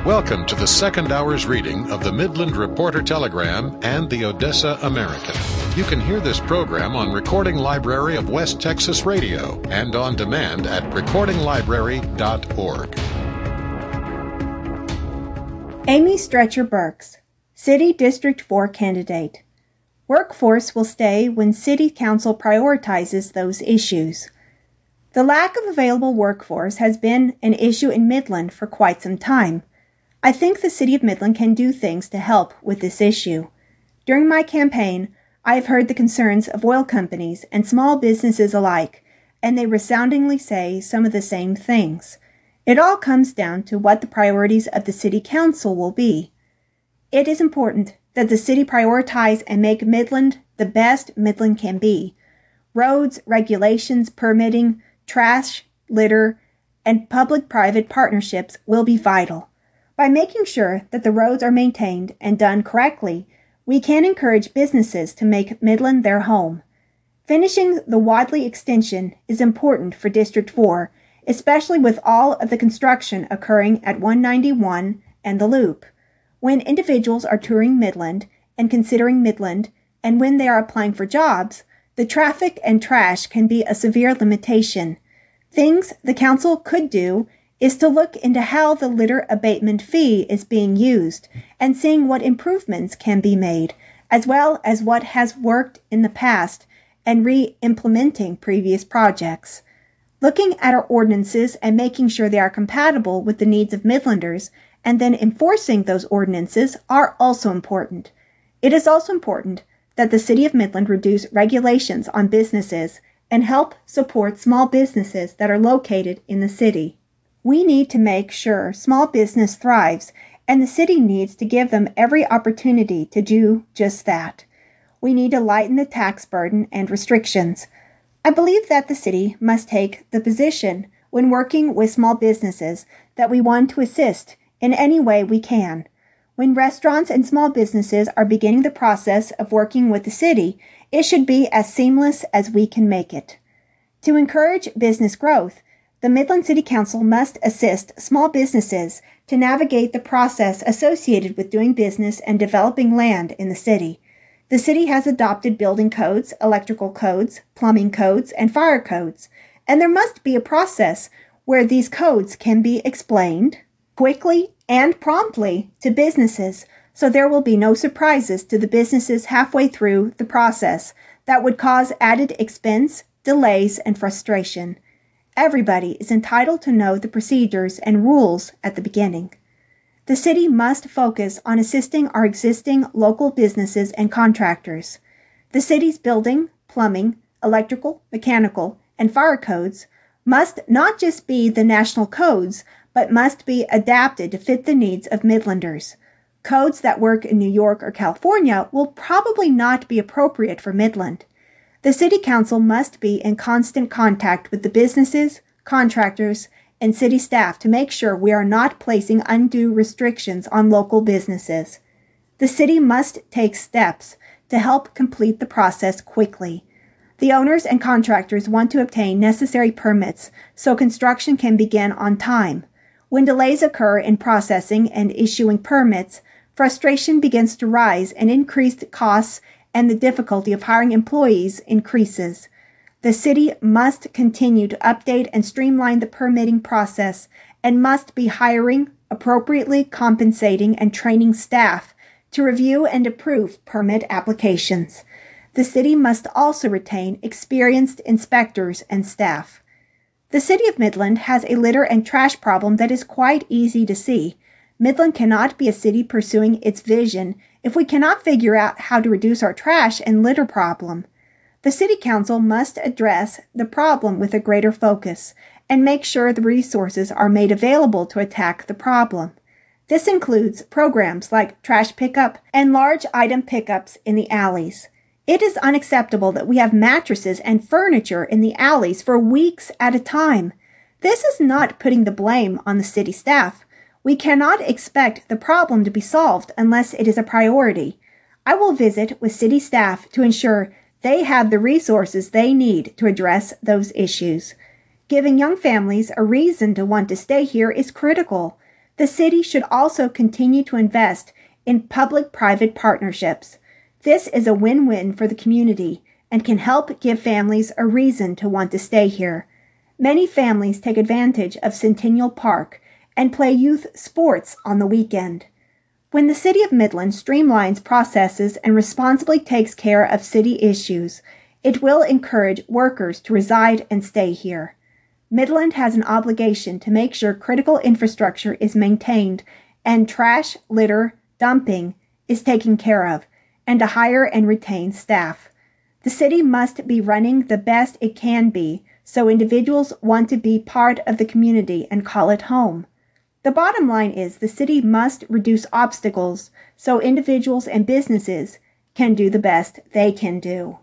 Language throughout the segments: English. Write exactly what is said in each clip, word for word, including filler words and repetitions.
Welcome to the second hour's reading of the Midland Reporter Telegram and the Odessa American. You can hear this program on Recording Library of West Texas Radio and on demand at recording library dot org. Amy Stretcher Burks, City District four candidate. Workforce will stay when City Council prioritizes those issues. The lack of available workforce has been an issue in Midland for quite some time. I think the City of Midland can do things to help with this issue. During my campaign, I have heard the concerns of oil companies and small businesses alike, and they resoundingly say some of the same things. It all comes down to what the priorities of the City Council will be. It is important that the city prioritize and make Midland the best Midland can be. Roads, regulations, permitting, trash, litter, and public-private partnerships will be vital. By making sure that the roads are maintained and done correctly, we can encourage businesses to make Midland their home. Finishing the Wadley extension is important for District four, especially with all of the construction occurring at one ninety-one and the Loop. When individuals are touring Midland and considering Midland, and when they are applying for jobs, the traffic and trash can be a severe limitation. Things the council could do is to look into how the litter abatement fee is being used and seeing what improvements can be made, as well as what has worked in the past and re-implementing previous projects. Looking at our ordinances and making sure they are compatible with the needs of Midlanders and then enforcing those ordinances are also important. It is also important that the City of Midland reduce regulations on businesses and help support small businesses that are located in the city. We need to make sure small business thrives, and the city needs to give them every opportunity to do just that. We need to lighten the tax burden and restrictions. I believe that the city must take the position when working with small businesses that we want to assist in any way we can. When restaurants and small businesses are beginning the process of working with the city, it should be as seamless as we can make it. To encourage business growth, the Midland City Council must assist small businesses to navigate the process associated with doing business and developing land in the city. The city has adopted building codes, electrical codes, plumbing codes, and fire codes, and there must be a process where these codes can be explained quickly and promptly to businesses, so there will be no surprises to the businesses halfway through the process that would cause added expense, delays, and frustration. Everybody is entitled to know the procedures and rules at the beginning. The city must focus on assisting our existing local businesses and contractors. The city's building, plumbing, electrical, mechanical, and fire codes must not just be the national codes, but must be adapted to fit the needs of Midlanders. Codes that work in New York or California will probably not be appropriate for Midland. The City Council must be in constant contact with the businesses, contractors, and city staff to make sure we are not placing undue restrictions on local businesses. The city must take steps to help complete the process quickly. The owners and contractors want to obtain necessary permits so construction can begin on time. When delays occur in processing and issuing permits, frustration begins to rise and increased costs and the difficulty of hiring employees increases. The city must continue to update and streamline the permitting process and must be hiring, appropriately compensating, and training staff to review and approve permit applications. The city must also retain experienced inspectors and staff. The City of Midland has a litter and trash problem that is quite easy to see. Midland cannot be a city pursuing its vision if we cannot figure out how to reduce our trash and litter problem. The City Council must address the problem with a greater focus and make sure the resources are made available to attack the problem. This includes programs like trash pickup and large item pickups in the alleys. It is unacceptable that we have mattresses and furniture in the alleys for weeks at a time. This is not putting the blame on the city staff. We cannot expect the problem to be solved unless it is a priority. I will visit with city staff to ensure they have the resources they need to address those issues. Giving young families a reason to want to stay here is critical. The city should also continue to invest in public-private partnerships. This is a win-win for the community and can help give families a reason to want to stay here. Many families take advantage of Centennial Park and play youth sports on the weekend. When the City of Midland streamlines processes and responsibly takes care of city issues, it will encourage workers to reside and stay here. Midland has an obligation to make sure critical infrastructure is maintained and trash, litter, dumping is taken care of, and to hire and retain staff. The city must be running the best it can be so individuals want to be part of the community and call it home. The bottom line is the city must reduce obstacles so individuals and businesses can do the best they can do.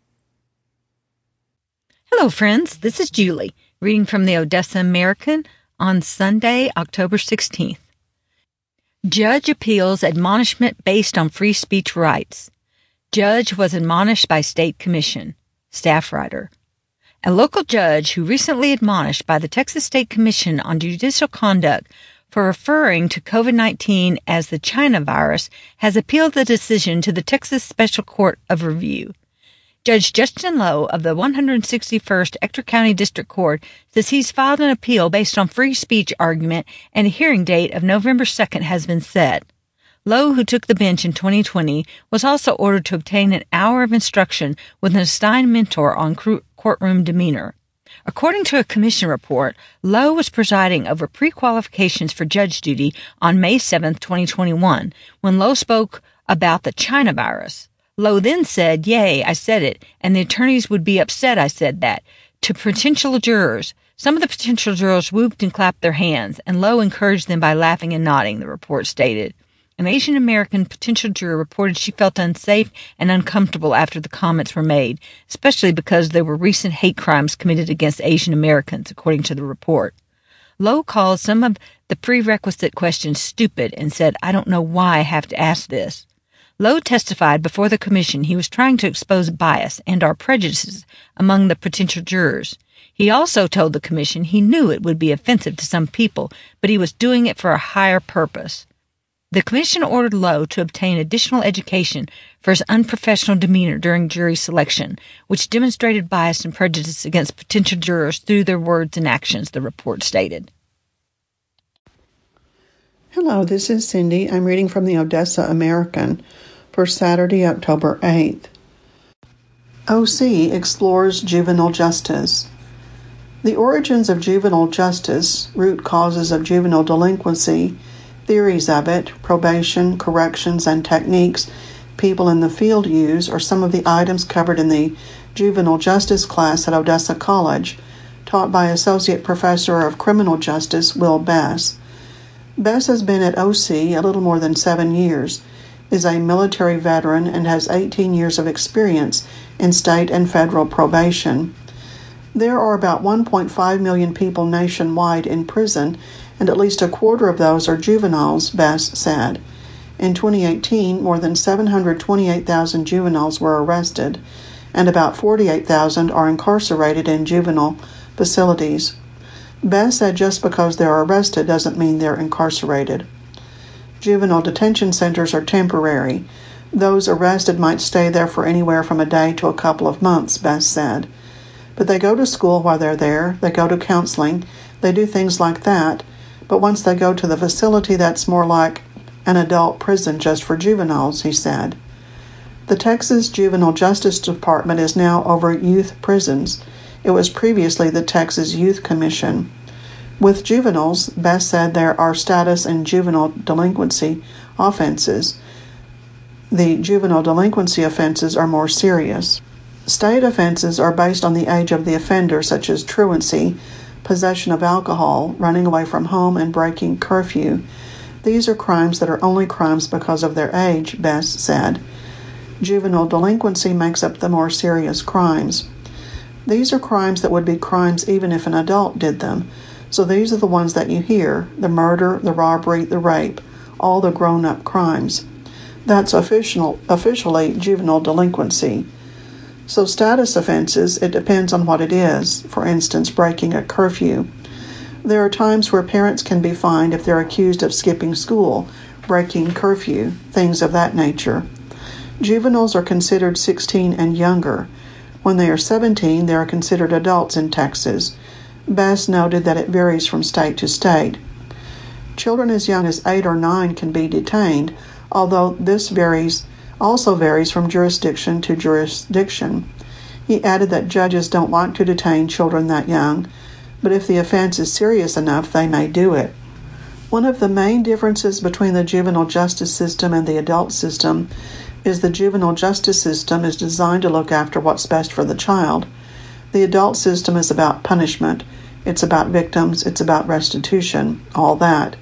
Hello, friends. This is Julie, reading from the Odessa American on Sunday, October sixteenth. Judge appeals admonishment based on free speech rights. Judge was admonished by State Commission. Staff writer. A local judge who recently admonished by the Texas State Commission on Judicial Conduct for referring to COVID nineteen as the China virus has appealed the decision to the Texas Special Court of Review. Judge Justin Lowe of the one hundred sixty-first Ector County District Court says he's filed an appeal based on free speech argument and a hearing date of November second has been set. Lowe, who took the bench in twenty twenty, was also ordered to obtain an hour of instruction with an assigned mentor on courtroom demeanor. According to a commission report, Lowe was presiding over pre-qualifications for judge duty on May seventh, twenty twenty-one, when Lowe spoke about the China virus. Lowe then said, "Yay, I said it, and the attorneys would be upset I said that," to potential jurors. Some of the potential jurors whooped and clapped their hands, and Lowe encouraged them by laughing and nodding, the report stated. An Asian American potential juror reported she felt unsafe and uncomfortable after the comments were made, especially because there were recent hate crimes committed against Asian Americans, according to the report. Lowe called some of the prerequisite questions stupid and said, "I don't know why I have to ask this." Lowe testified before the commission he was trying to expose bias and or prejudices among the potential jurors. He also told the commission he knew it would be offensive to some people, but he was doing it for a higher purpose. The commission ordered Lowe to obtain additional education for his unprofessional demeanor during jury selection, which demonstrated bias and prejudice against potential jurors through their words and actions, the report stated. Hello, this is Cindy. I'm reading from the Odessa American for Saturday, October eighth. O C explores juvenile justice. The origins of juvenile justice, root causes of juvenile delinquency, theories of it, probation, corrections, and techniques people in the field use are some of the items covered in the juvenile justice class at Odessa College, taught by Associate Professor of Criminal Justice Will Bess. Bess has been at O C a little more than seven years, is a military veteran, and has eighteen years of experience in state and federal probation. There are about one point five million people nationwide in prison, and at least a quarter of those are juveniles, Bess said. In twenty eighteen, more than seven hundred twenty-eight thousand juveniles were arrested, and about forty-eight thousand are incarcerated in juvenile facilities. Bess said just because they're arrested doesn't mean they're incarcerated. Juvenile detention centers are temporary. Those arrested might stay there for anywhere from a day to a couple of months, Bess said. But they go to school while they're there, they go to counseling, they do things like that, but once they go to the facility, that's more like an adult prison just for juveniles, he said. The Texas Juvenile Justice Department is now over youth prisons. It was previously the Texas Youth Commission. With juveniles, Bess said there are status and juvenile delinquency offenses. The juvenile delinquency offenses are more serious. State offenses are based on the age of the offender, such as truancy, possession of alcohol, running away from home, and breaking curfew. These are crimes that are only crimes because of their age, Bess said. Juvenile delinquency makes up the more serious crimes. These are crimes that would be crimes even if an adult did them. So these are the ones that you hear: the murder, the robbery, the rape, all the grown-up crimes. That's official, officially juvenile delinquency. So status offenses, it depends on what it is. For instance, breaking a curfew. There are times where parents can be fined if they're accused of skipping school, breaking curfew, things of that nature. Juveniles are considered sixteen and younger. When they are seventeen, they are considered adults in Texas. Bass noted that it varies from state to state. Children as young as eight or nine can be detained, although this varies also varies from jurisdiction to jurisdiction. He added that judges don't like to detain children that young, but if the offense is serious enough, they may do it. One of the main differences between the juvenile justice system and the adult system is the juvenile justice system is designed to look after what's best for the child. The adult system is about punishment. It's about victims. It's about restitution, all that.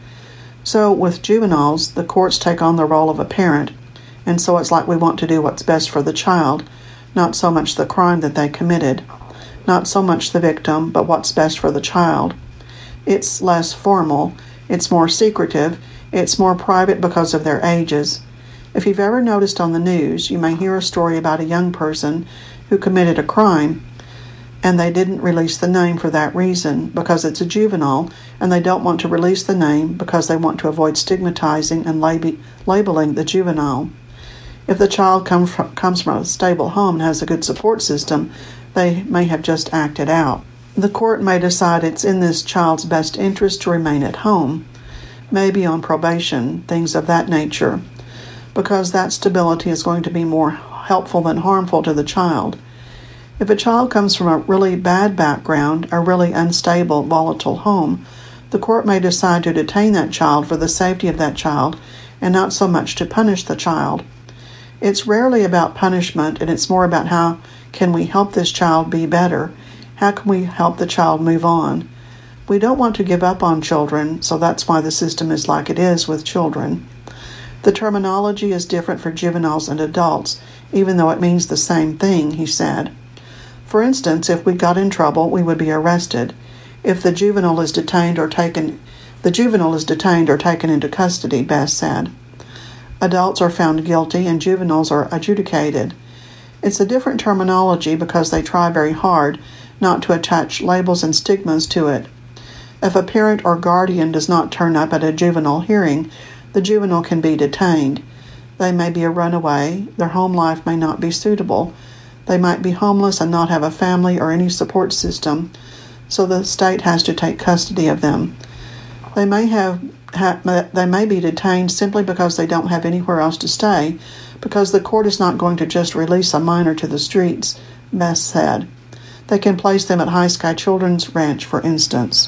So with juveniles, the courts take on the role of a parent, and so it's like we want to do what's best for the child, not so much the crime that they committed, not so much the victim, but what's best for the child. It's less formal, it's more secretive, it's more private because of their ages. If you've ever noticed on the news, you may hear a story about a young person who committed a crime, and they didn't release the name for that reason, because it's a juvenile, and they don't want to release the name because they want to avoid stigmatizing and lab- labeling the juvenile. If the child come from, comes from a stable home and has a good support system, they may have just acted out. The court may decide it's in this child's best interest to remain at home, maybe on probation, things of that nature, because that stability is going to be more helpful than harmful to the child. If a child comes from a really bad background, a really unstable, volatile home, the court may decide to detain that child for the safety of that child and not so much to punish the child. It's rarely about punishment, and it's more about how can we help this child be better? How can we help the child move on? We don't want to give up on children, so that's why the system is like it is with children. The terminology is different for juveniles and adults, even though it means the same thing, he said. For instance, if we got in trouble, we would be arrested. If the juvenile is detained or taken, the juvenile is detained or taken into custody, Bass said. Adults are found guilty and juveniles are adjudicated. It's a different terminology because they try very hard not to attach labels and stigmas to it. If a parent or guardian does not turn up at a juvenile hearing, the juvenile can be detained. They may be a runaway, their home life may not be suitable, they might be homeless and not have a family or any support system, so the state has to take custody of them. They may have ha- they may be detained simply because they don't have anywhere else to stay, because the court is not going to just release a minor to the streets, Bass said. They can place them at High Sky Children's Ranch, for instance.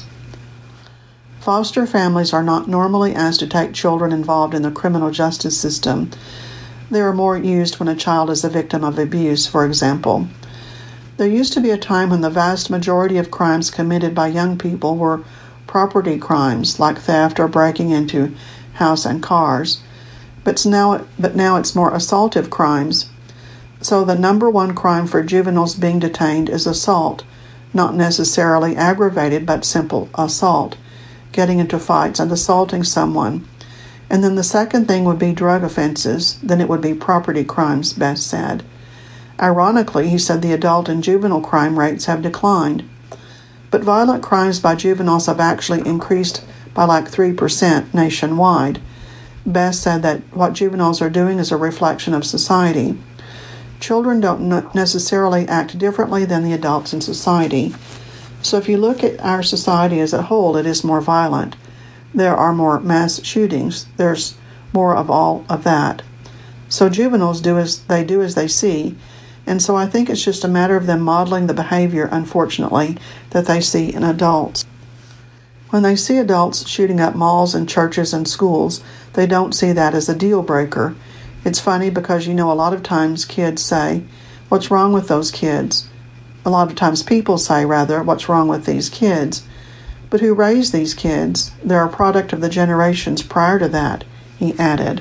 Foster families are not normally asked to take children involved in the criminal justice system. They are more used when a child is a victim of abuse, for example. There used to be a time when the vast majority of crimes committed by young people were property crimes, like theft or breaking into house and cars. But now, but now it's more assaultive crimes. So the number one crime for juveniles being detained is assault, not necessarily aggravated, but simple assault, getting into fights and assaulting someone. And then the second thing would be drug offenses, then it would be property crimes, Bass said. Ironically, he said the adult and juvenile crime rates have declined. But violent crimes by juveniles have actually increased by like three percent nationwide. Bass said that what juveniles are doing is a reflection of society. Children don't necessarily act differently than the adults in society. So if you look at our society as a whole, it is more violent. There are more mass shootings. There's more of all of that. So juveniles do as they do as they see. And so I think it's just a matter of them modeling the behavior, unfortunately, that they see in adults. When they see adults shooting up malls and churches and schools, they don't see that as a deal breaker. It's funny because, you know, a lot of times kids say, what's wrong with those kids? A lot of times people say, rather, what's wrong with these kids? But who raised these kids? They're a product of the generations prior to that, he added.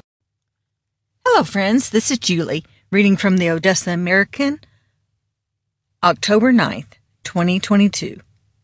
Hello, friends. This is Julie, reading from the Odessa American, October ninth, twenty twenty-two.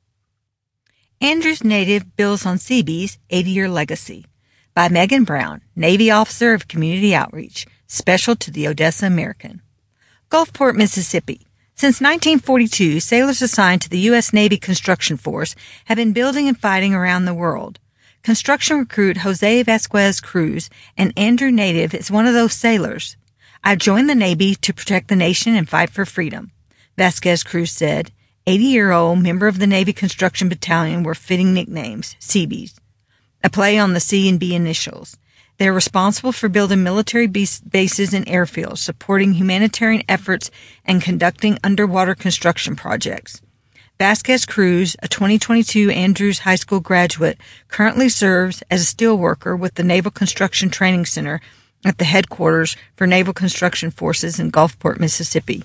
Andrews Native builds on Seabee's eighty-year legacy by Megan Brown, Navy Officer of Community Outreach, special to the Odessa American. Gulfport, Mississippi. Since nineteen forty-two, sailors assigned to the U S Navy Construction Force have been building and fighting around the world. Construction recruit Jose Vasquez Cruz, an Andrew native, is one of those sailors. I joined the Navy to protect the nation and fight for freedom, Vasquez Cruz said. eighty-year-old member of the Navy Construction Battalion were fitting nicknames, Seabees, a play on the C and B initials. They are responsible for building military bases and airfields, supporting humanitarian efforts, and conducting underwater construction projects. Vasquez Cruz, a twenty twenty-two Andrews High School graduate, currently serves as a steelworker with the Naval Construction Training Center at the headquarters for Naval Construction Forces in Gulfport, Mississippi.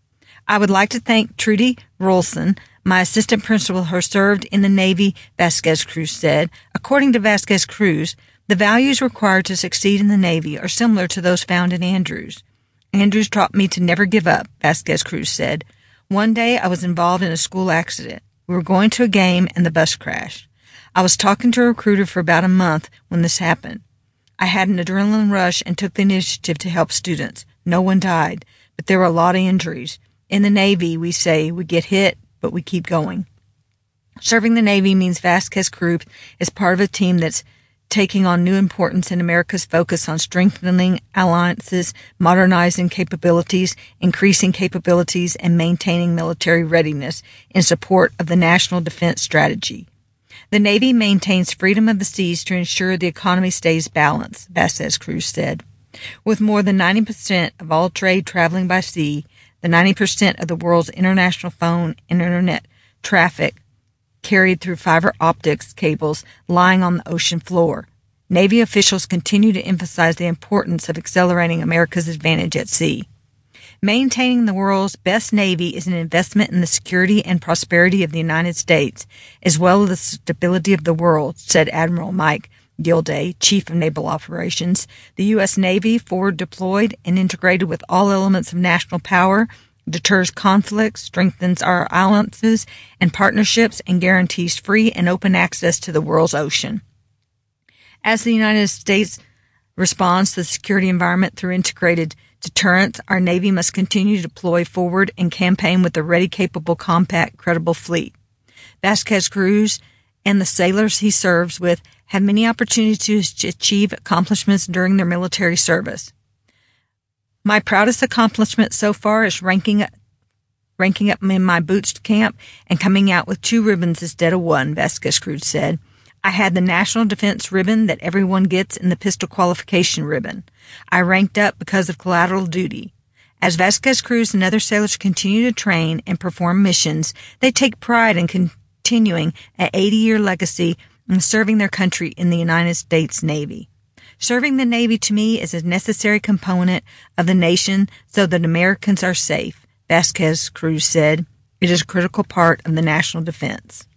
I would like to thank Trudy Rolson, my assistant principal who served in the Navy, Vasquez Cruz said. According to Vasquez Cruz, the values required to succeed in the Navy are similar to those found in Andrews. Andrews taught me to never give up, Vasquez Cruz said. One day I was involved in a school accident. We were going to a game and the bus crashed. I was talking to a recruiter for about a month when this happened. I had an adrenaline rush and took the initiative to help students. No one died, but there were a lot of injuries. In the Navy, we say we get hit, but we keep going. Serving the Navy means Vasquez Cruz is part of a team that's taking on new importance in America's focus on strengthening alliances, modernizing capabilities, increasing capabilities, and maintaining military readiness in support of the National Defense Strategy. The Navy maintains freedom of the seas to ensure the economy stays balanced, Vasquez Cruz said. With more than ninety percent of all trade traveling by sea, the ninety percent of the world's international phone and internet traffic carried through fiber optics cables lying on the ocean floor. Navy officials continue to emphasize the importance of accelerating America's advantage at sea. Maintaining the world's best Navy is an investment in the security and prosperity of the United States, as well as the stability of the world, said Admiral Mike Gilday, Chief of Naval Operations. The U S Navy, forward deployed and integrated with all elements of national power, deters conflicts, strengthens our alliances and partnerships, and guarantees free and open access to the world's ocean. As the United States responds to the security environment through integrated deterrence, our Navy must continue to deploy forward and campaign with a ready, capable, compact, credible fleet. Vasquez Cruz and the sailors he serves with have many opportunities to achieve accomplishments during their military service. My proudest accomplishment so far is ranking up, ranking up in my boots camp and coming out with two ribbons instead of one, Vasquez Cruz said. I had the National Defense Ribbon that everyone gets and the Pistol Qualification Ribbon. I ranked up because of collateral duty. As Vasquez Cruz and other sailors continue to train and perform missions, they take pride in continuing an eighty-year legacy and serving their country in the United States Navy. Serving the Navy to me is a necessary component of the nation so that Americans are safe, Vasquez Cruz said. It is a critical part of the national defense.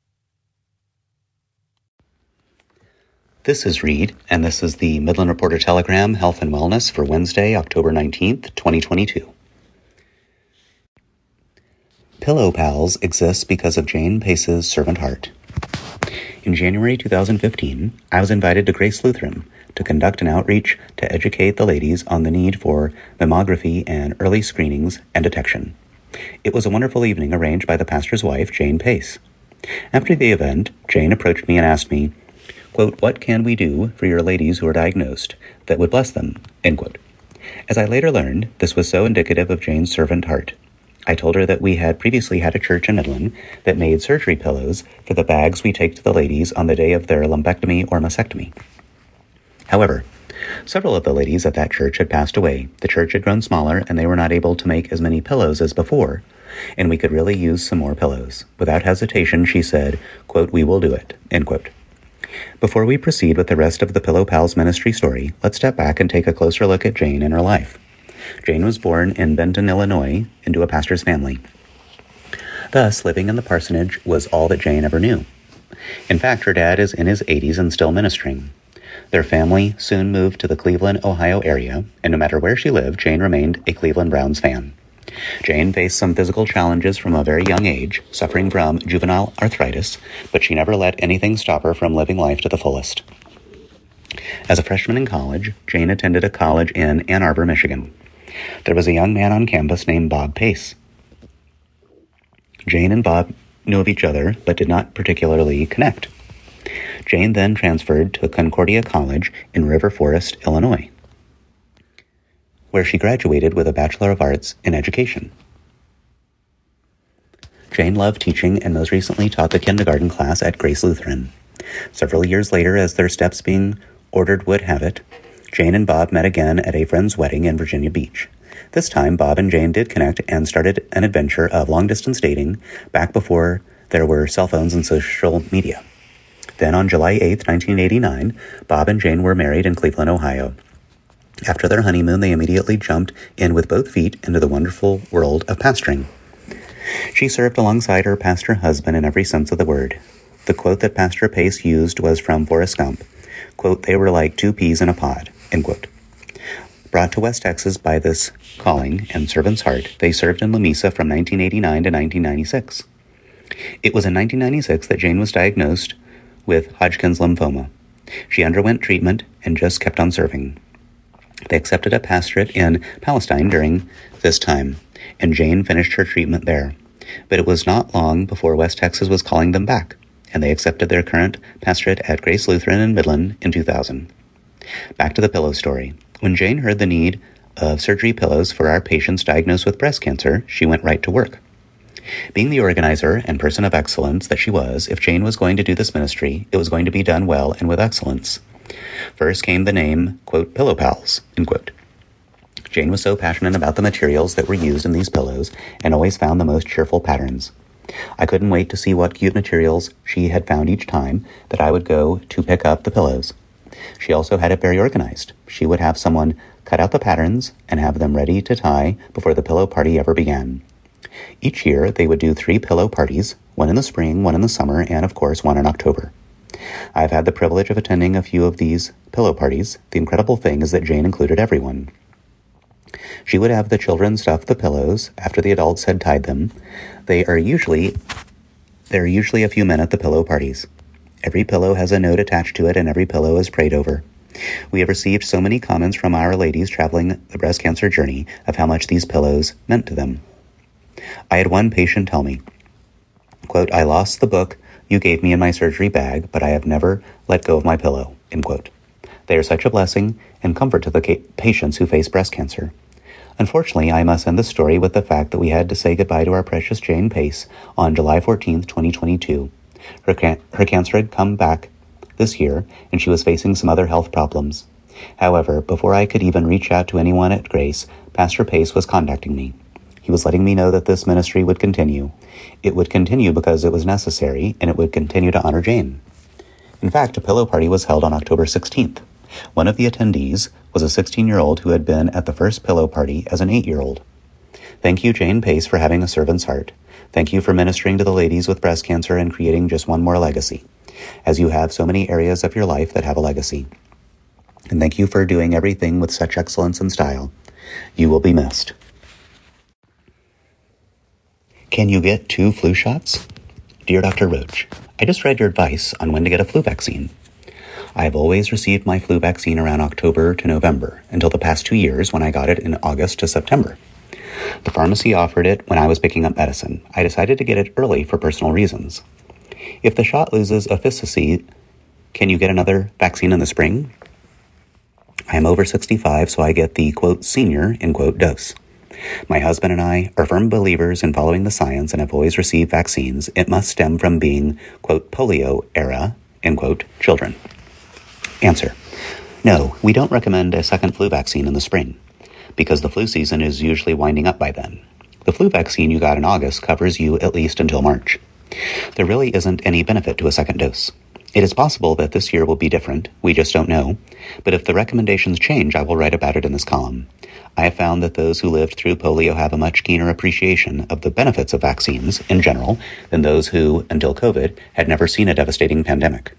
This is Reed, and this is the Midland Reporter Telegram Health and Wellness for Wednesday, October nineteenth, twenty twenty-two. Pillow Pals exists because of Jane Pace's servant heart. In January two thousand fifteen, I was invited to Grace Lutheran to conduct an outreach to educate the ladies on the need for mammography and early screenings and detection. It was a wonderful evening arranged by the pastor's wife, Jane Pace. After the event, Jane approached me and asked me, quote, "What can we do for your ladies who are diagnosed that would bless them?" End quote. As I later learned, this was so indicative of Jane's servant heart. I told her that we had previously had a church in Midland that made surgery pillows for the bags we take to the ladies on the day of their lumpectomy or mastectomy. However, several of the ladies at that church had passed away. The church had grown smaller, and they were not able to make as many pillows as before, and we could really use some more pillows. Without hesitation, she said, quote, "We will do it," end quote. Before we proceed with the rest of the Pillow Pals ministry story, let's step back and take a closer look at Jane and her life. Jane was born in Benton, Illinois, into a pastor's family. Thus, living in the parsonage was all that Jane ever knew. In fact, her dad is in his eighties and still ministering. Their family soon moved to the Cleveland, Ohio area, and no matter where she lived, Jane remained a Cleveland Browns fan. Jane faced some physical challenges from a very young age, suffering from juvenile arthritis, but she never let anything stop her from living life to the fullest. As a freshman in college, Jane attended a college in Ann Arbor, Michigan. There was a young man on campus named Bob Pace. Jane and Bob knew of each other, but did not particularly connect. Jane then transferred to Concordia College in River Forest, Illinois, where she graduated with a Bachelor of Arts in Education. Jane loved teaching and most recently taught the kindergarten class at Grace Lutheran. Several years later, as their steps being ordered would have it, Jane and Bob met again at a friend's wedding in Virginia Beach. This time, Bob and Jane did connect and started an adventure of long-distance dating back before there were cell phones and social media. Then on July eighth, nineteen eighty-nine, Bob and Jane were married in Cleveland, Ohio. After their honeymoon, they immediately jumped in with both feet into the wonderful world of pastoring. She served alongside her pastor husband in every sense of the word. The quote that Pastor Pace used was from Forrest Gump. Quote, "They were like two peas in a pod," end quote. Brought to West Texas by this calling and servant's heart, they served in Lamesa from nineteen eighty-nine to nineteen ninety-six. It was in nineteen ninety-six that Jane was diagnosed with Hodgkin's lymphoma. She underwent treatment and just kept on serving. They accepted a pastorate in Palestine during this time, and Jane finished her treatment there. But it was not long before West Texas was calling them back, and they accepted their current pastorate at Grace Lutheran in Midland in two thousand. Back to the pillow story. When Jane heard the need of surgery pillows for our patients diagnosed with breast cancer, she went right to work. Being the organizer and person of excellence that she was, if Jane was going to do this ministry, it was going to be done well and with excellence. First came the name, quote, Pillow Pals, end quote. Jane was so passionate about the materials that were used in these pillows and always found the most cheerful patterns. I couldn't wait to see what cute materials she had found each time that I would go to pick up the pillows. She also had it very organized. She would have someone cut out the patterns and have them ready to tie before the pillow party ever began. Each year, they would do three pillow parties, one in the spring, one in the summer, and of course, one in October. I've had the privilege of attending a few of these pillow parties. The incredible thing is that Jane included everyone. She would have the children stuff the pillows after the adults had tied them. They are usually, there are usually a few men at the pillow parties. Every pillow has a note attached to it, and every pillow is prayed over. We have received so many comments from our ladies traveling the breast cancer journey of how much these pillows meant to them. I had one patient tell me, quote, "I lost the book you gave me in my surgery bag, but I have never let go of my pillow," end quote. They are such a blessing and comfort to the ca- patients who face breast cancer. Unfortunately, I must end the story with the fact that we had to say goodbye to our precious Jane Pace on July fourteenth, twenty twenty-two. Her, can- her cancer had come back this year, and she was facing some other health problems. However, before I could even reach out to anyone at Grace, Pastor Pace was contacting me. He was letting me know that this ministry would continue. It would continue because it was necessary, and it would continue to honor Jane. In fact, a pillow party was held on October sixteenth. One of the attendees was a sixteen-year-old who had been at the first pillow party as an eight-year-old. Thank you, Jane Pace, for having a servant's heart. Thank you for ministering to the ladies with breast cancer and creating just one more legacy, as you have so many areas of your life that have a legacy. And thank you for doing everything with such excellence and style. You will be missed. Can you get two flu shots? Dear Doctor Roach, I just read your advice on when to get a flu vaccine. I have always received my flu vaccine around October to November, until the past two years when I got it in August to September. The pharmacy offered it when I was picking up medicine. I decided to get it early for personal reasons. If the shot loses efficacy, can you get another vaccine in the spring? I am over sixty-five, so I get the, quote, senior, end quote, dose. My husband and I are firm believers in following the science and have always received vaccines. It must stem from being, quote, polio era, end quote, children. Answer. No, we don't recommend a second flu vaccine in the spring, because the flu season is usually winding up by then. The flu vaccine you got in August covers you at least until March. There really isn't any benefit to a second dose. It is possible that this year will be different, we just don't know, but if the recommendations change, I will write about it in this column. I have found that those who lived through polio have a much keener appreciation of the benefits of vaccines in general than those who, until COVID, had never seen a devastating pandemic.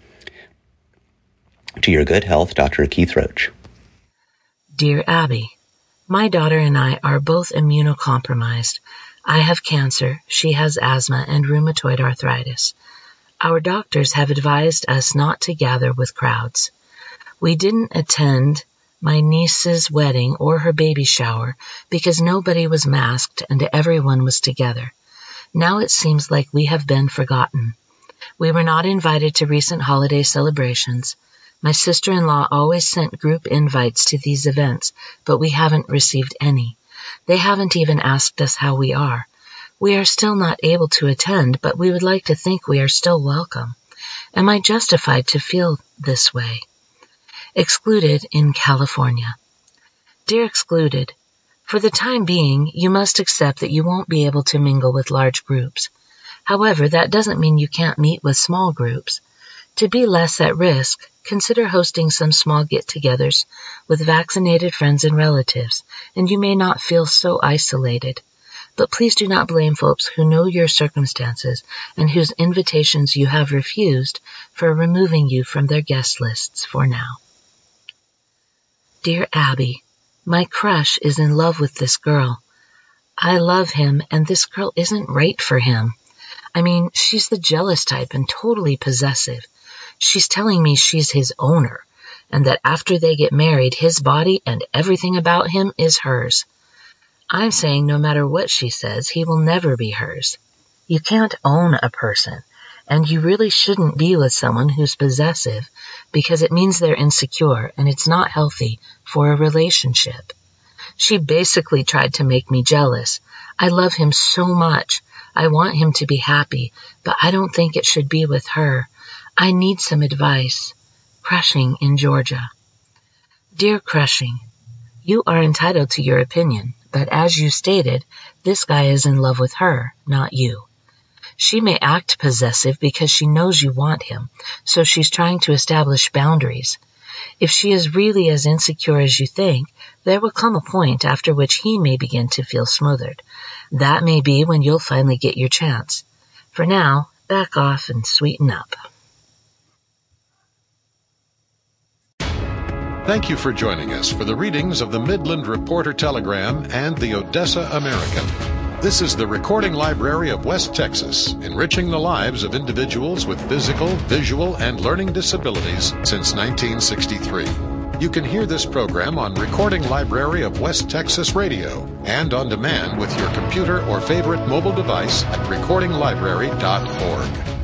To your good health, Doctor Keith Roach. Dear Abby, my daughter and I are both immunocompromised. I have cancer, she has asthma and rheumatoid arthritis. Our doctors have advised us not to gather with crowds. We didn't attend my niece's wedding or her baby shower because nobody was masked and everyone was together. Now it seems like we have been forgotten. We were not invited to recent holiday celebrations. My sister-in-law always sent group invites to these events, but we haven't received any. They haven't even asked us how we are. We are still not able to attend, but we would like to think we are still welcome. Am I justified to feel this way? Excluded in California. Dear Excluded, for the time being, you must accept that you won't be able to mingle with large groups. However, that doesn't mean you can't meet with small groups. To be less at risk, consider hosting some small get-togethers with vaccinated friends and relatives, and you may not feel so isolated. But please do not blame folks who know your circumstances and whose invitations you have refused for removing you from their guest lists for now. Dear Abby, my crush is in love with this girl. I love him, and this girl isn't right for him. I mean, she's the jealous type and totally possessive. She's telling me she's his owner, and that after they get married, his body and everything about him is hers. I'm saying no matter what she says, he will never be hers. You can't own a person, and you really shouldn't be with someone who's possessive because it means they're insecure and it's not healthy for a relationship. She basically tried to make me jealous. I love him so much. I want him to be happy, but I don't think it should be with her. I need some advice. Crushing in Georgia. Dear Crushing, you are entitled to your opinion, but as you stated, this guy is in love with her, not you. She may act possessive because she knows you want him, so she's trying to establish boundaries. If she is really as insecure as you think, there will come a point after which he may begin to feel smothered. That may be when you'll finally get your chance. For now, back off and sweeten up. Thank you for joining us for the readings of the Midland Reporter Telegram and the Odessa American. This is the Recording Library of West Texas, enriching the lives of individuals with physical, visual, and learning disabilities since nineteen sixty-three. You can hear this program on Recording Library of West Texas Radio and on demand with your computer or favorite mobile device at recording library dot org.